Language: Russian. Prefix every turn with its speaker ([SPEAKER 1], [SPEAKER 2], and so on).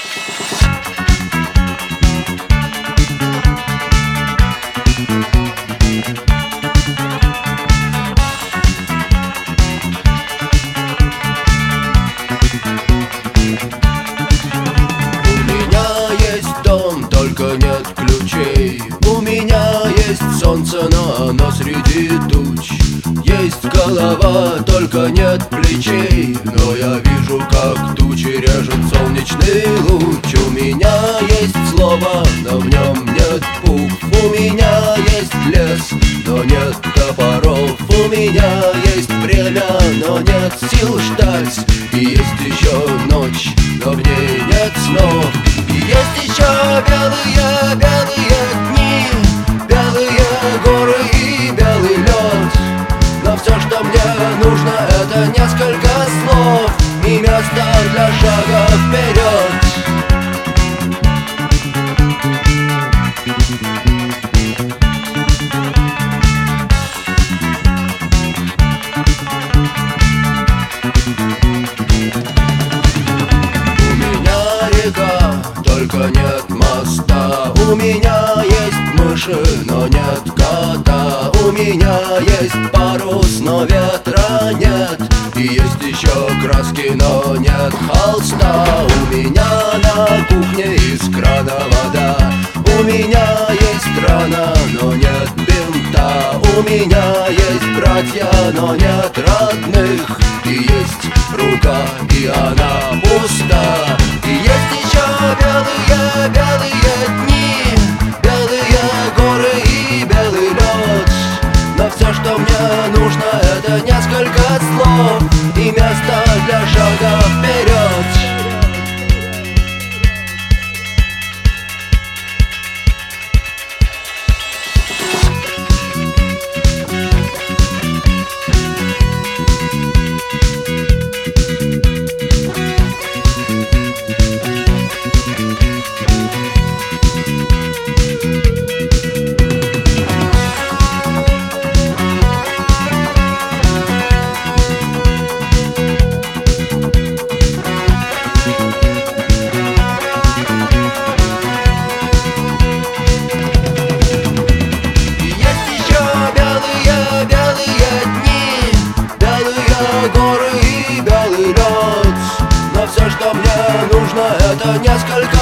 [SPEAKER 1] Нет ключей. У меня есть солнце, но оно среди туч. Есть голова, только нет плечей. Но я вижу, как тучи режет солнечный луч. У меня есть слово, но в нем нет букв. У меня есть лес, но нет топоров. У меня есть время, но нет сил ждать. И есть еще ночь, но в ней нет снов. И есть еще белые, белые дни, белые горы и белый лед. Но все, что мне нужно, это несколько слов и место для шага вперед. У меня река, только нет моста. У меня есть мыши, но нет кота. У меня есть парус, но ветра нет. И есть еще краски, но нет холста. У меня на кухне из крана вода. У меня есть рана, но нет бинта. У меня есть братья, но нет родных. И есть рука, и она пуста. И есть еще белые, белые дни, белые горы и белый лед. Но все, что мне нужно, это несколько слов и место для шага вперед. Горы и белый лед. Но все, что мне нужно, это несколько